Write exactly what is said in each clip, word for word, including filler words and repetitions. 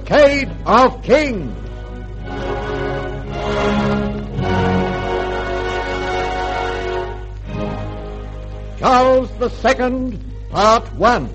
Cavalcade of Kings. Charles the Second, Part One.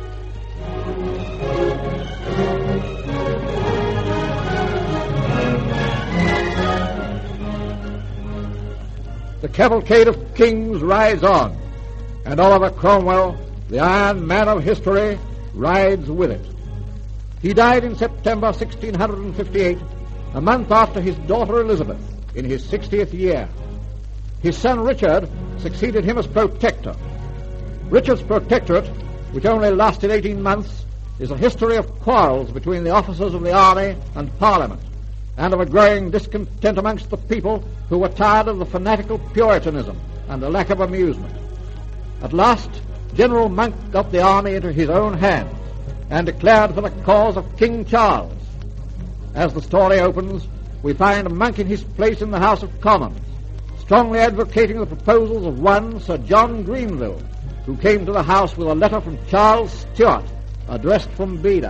The cavalcade of kings rides on, and Oliver Cromwell, the Iron Man of history, rides with it. He died in September sixteen fifty-eight, a month after his daughter Elizabeth, in his sixtieth year. His son Richard succeeded him as protector. Richard's protectorate, which only lasted eighteen months, is a history of quarrels between the officers of the army and Parliament, and of a growing discontent amongst the people who were tired of the fanatical Puritanism and the lack of amusement. At last, General Monk got the army into his own hands and declared for the cause of King Charles. As the story opens, we find Monk in his place in the House of Commons, strongly advocating the proposals of one Sir John Greenville, who came to the House with a letter from Charles Stuart, addressed from Beda.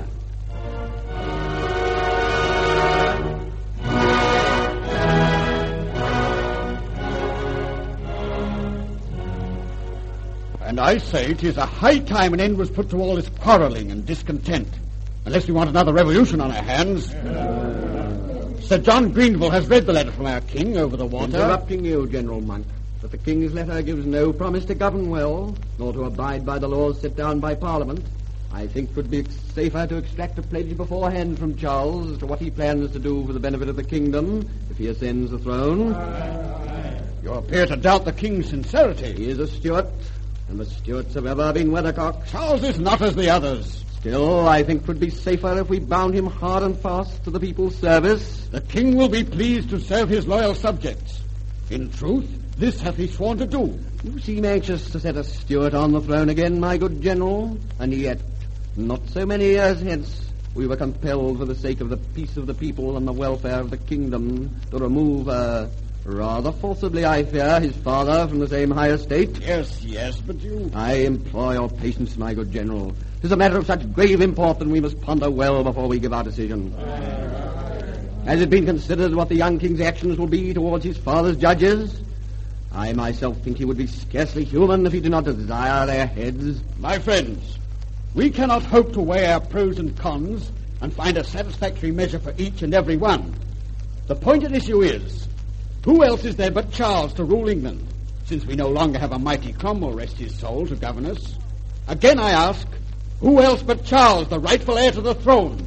And I say it is a high time an end was put to all this quarrelling and discontent, unless we want another revolution on our hands. Uh, Sir John Greenville has read the letter from our king over the water. Interrupting you, General Monk, but the king's letter gives no promise to govern well, nor to abide by the laws set down by Parliament. I think it would be safer to extract a pledge beforehand from Charles as to what he plans to do for the benefit of the kingdom if he ascends the throne. You appear to doubt the king's sincerity. He is a Stuart, and the Stuarts have ever been weathercocks. Charles is not as the others. Still, I think it would be safer if we bound him hard and fast to the people's service. The king will be pleased to serve his loyal subjects. In truth, this hath he sworn to do. You seem anxious to set a Stuart on the throne again, my good general, and yet, not so many years hence, we were compelled, for the sake of the peace of the people and the welfare of the kingdom, to remove, uh, rather forcibly, I fear, his father from the same high estate. Yes, yes, but you... I implore your patience, my good general. It is a matter of such grave import that we must ponder well before we give our decision. Has it been considered what the young king's actions will be towards his father's judges? I myself think he would be scarcely human if he did not desire their heads. My friends, we cannot hope to weigh our pros and cons and find a satisfactory measure for each and every one. The point at issue is, who else is there but Charles to rule England, since we no longer have a mighty Cromwell, rest his soul, to govern us? Again I ask, who else but Charles, the rightful heir to the throne?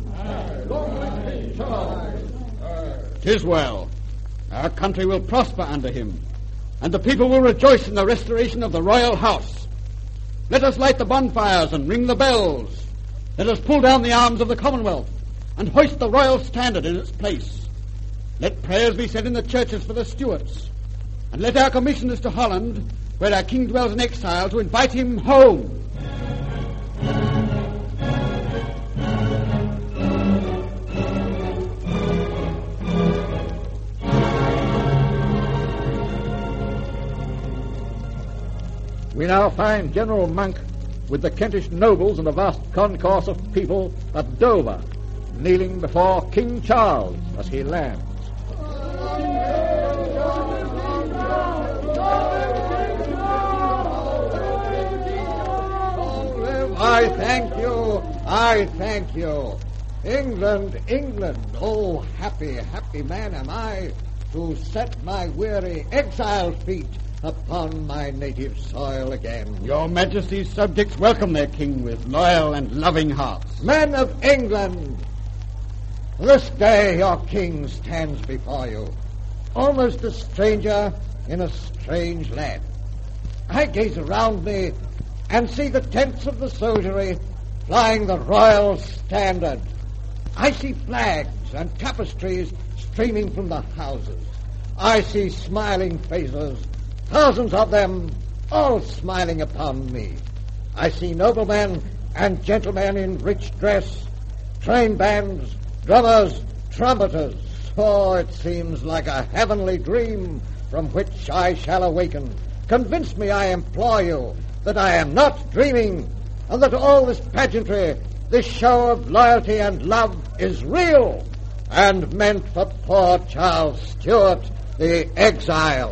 Tis well. Our country will prosper under him, and the people will rejoice in the restoration of the royal house. Let us light the bonfires and ring the bells. Let us pull down the arms of the Commonwealth and hoist the royal standard in its place. Let prayers be said in the churches for the Stuarts, and let our commissioners to Holland, where our king dwells in exile, to invite him home. We now find General Monk with the Kentish nobles and a vast concourse of people at Dover, kneeling before King Charles as he lands. I thank you, I thank you. England, England, oh, happy, happy man am I to set my weary exile feet upon my native soil again. Your Majesty's subjects welcome their king with loyal and loving hearts. Men of England, this day your king stands before you, almost a stranger in a strange land. I gaze around me and see the tents of the soldiery flying the royal standard. I see flags and tapestries streaming from the houses. I see smiling faces, thousands of them, all smiling upon me. I see noblemen and gentlemen in rich dress, train bands, drummers, trumpeters. Oh, it seems like a heavenly dream from which I shall awaken. Convince me, I implore you, that I am not dreaming, and that all this pageantry, this show of loyalty and love, is real and meant for poor Charles Stuart, the exile.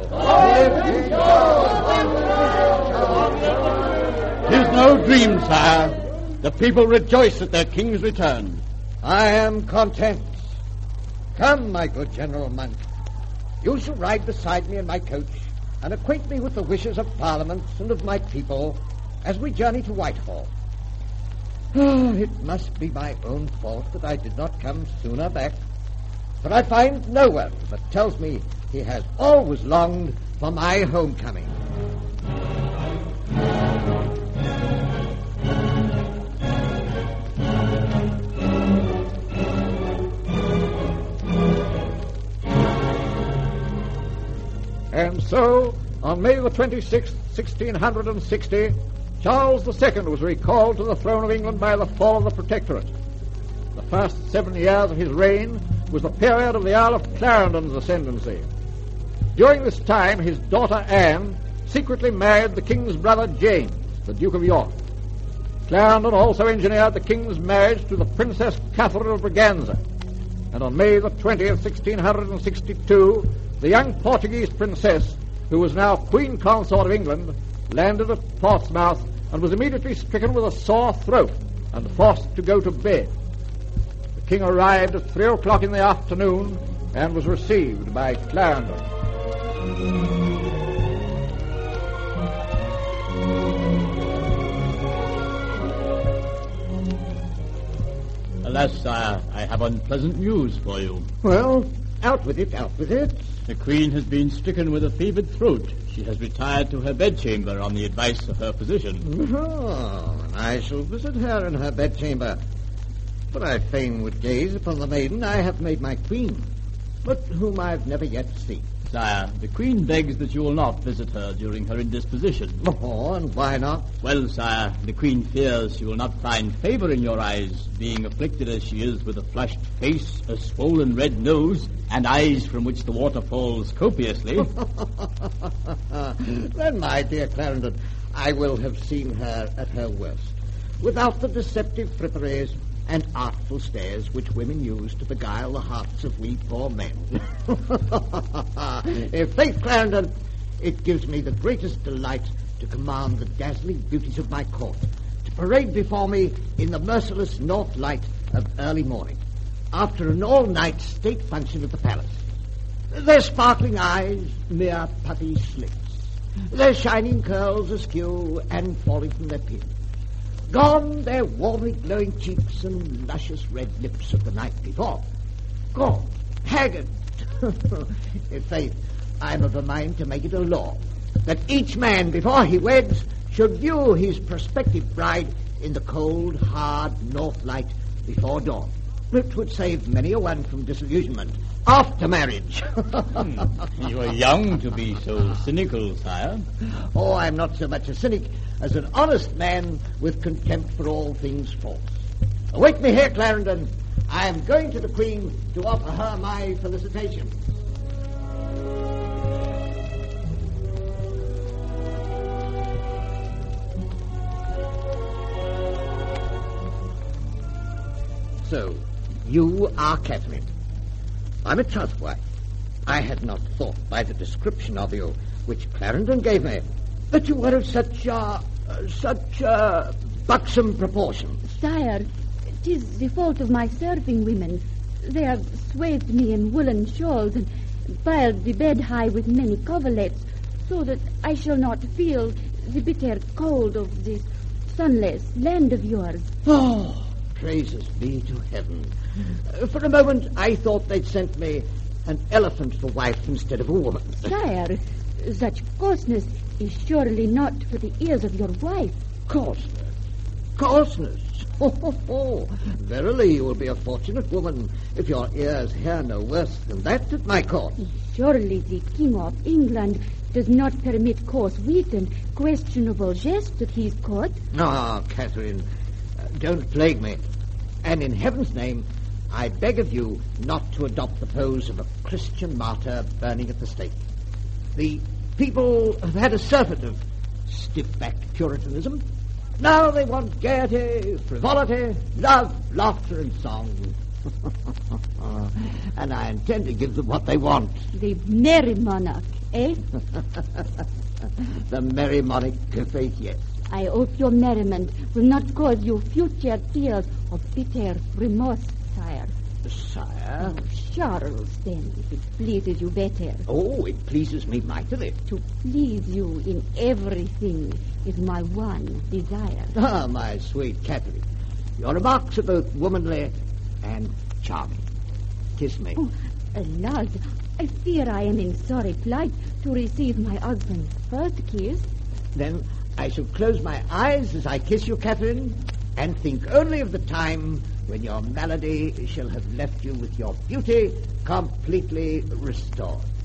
Tis no dream, sire. The people rejoice at their king's return. I am content. Come, my good General Monk. You shall ride beside me in my coach and acquaint me with the wishes of Parliament and of my people as we journey to Whitehall. Oh, it must be my own fault that I did not come sooner back, for I find no one that tells me he has always longed for my homecoming. And so, on May the twenty-sixth, sixteen sixty, Charles the Second was recalled to the throne of England by the fall of the Protectorate. The first seven years of his reign was the period of the Earl of Clarendon's ascendancy. During this time, his daughter Anne secretly married the king's brother James, the Duke of York. Clarendon also engineered the king's marriage to the Princess Catherine of Braganza. And on May the twentieth, sixteen sixty-two, the young Portuguese princess, who was now Queen Consort of England, landed at Portsmouth and was immediately stricken with a sore throat and forced to go to bed. The king arrived at three o'clock in the afternoon and was received by Clarendon. Alas, sire, I have unpleasant news for you. Well, out with it, out with it. The Queen has been stricken with a fevered throat. She has retired to her bedchamber on the advice of her physician. Oh, and I shall visit her in her bedchamber. For I fain would gaze upon the maiden I have made my queen, but whom I have never yet seen. Sire, the Queen begs that you will not visit her during her indisposition. Oh, and why not? Well, sire, the Queen fears she will not find favor in your eyes, being afflicted as she is with a flushed face, a swollen red nose, and eyes from which the water falls copiously. Then, my dear Clarendon, I will have seen her at her worst, without the deceptive fripperies and artful stares which women use to beguile the hearts of we poor men. In faith, Clarendon, it gives me the greatest delight to command the dazzling beauties of my court, to parade before me in the merciless north light of early morning, after an all-night state function at the palace. Their sparkling eyes, mere puffy slits, their shining curls askew and falling from their pins. Gone their warmly glowing cheeks and luscious red lips of the night before. Gone, haggard. In faith, I'm of a mind to make it a law that each man, before he weds, should view his prospective bride in the cold, hard north light before dawn. It would save many a one from disillusionment after marriage. You are young to be so cynical, sire. Oh, I'm not so much a cynic as an honest man with contempt for all things false. Await me here, Clarendon. I am going to the Queen to offer her my felicitations. So, you are Catherine. I'm a trust wife. I had not thought by the description of you, which Clarendon gave me, that you were of such, uh, uh, such, uh, buxom proportions. Sire, 'tis the fault of my serving women. They have swathed me in woolen shawls and piled the bed high with many coverlets, so that I shall not feel the bitter cold of this sunless land of yours. Oh, praises be to heaven. Uh, for a moment, I thought they'd sent me an elephant for wife instead of a woman. Sire, such coarseness is surely not for the ears of your wife. Coarseness? Coarseness? Oh, ho, ho. Verily, you will be a fortunate woman if your ears hear no worse than that at my court. Surely the King of England does not permit coarse wit and questionable jest at his court. Ah, Catherine, uh, don't plague me. And in heaven's name, I beg of you not to adopt the pose of a Christian martyr burning at the stake. The people have had a surfeit of stiff-backed Puritanism. Now they want gaiety, frivolity, love, laughter, and song. And I intend to give them what they want. The merry monarch, eh? The merry monarch, faith, yes. I hope your merriment will not cause you future tears of bitter remorse, sire. Sire? Oh, Charles, then, if it pleases you better. Oh, it pleases me mightily. To please you in everything is my one desire. Ah, my sweet Catherine, your remarks are both womanly and charming. Kiss me. Oh, alas, I fear I am in sorry plight to receive my husband's first kiss. Then I shall close my eyes as I kiss you, Catherine, and think only of the time when your malady shall have left you with your beauty completely restored.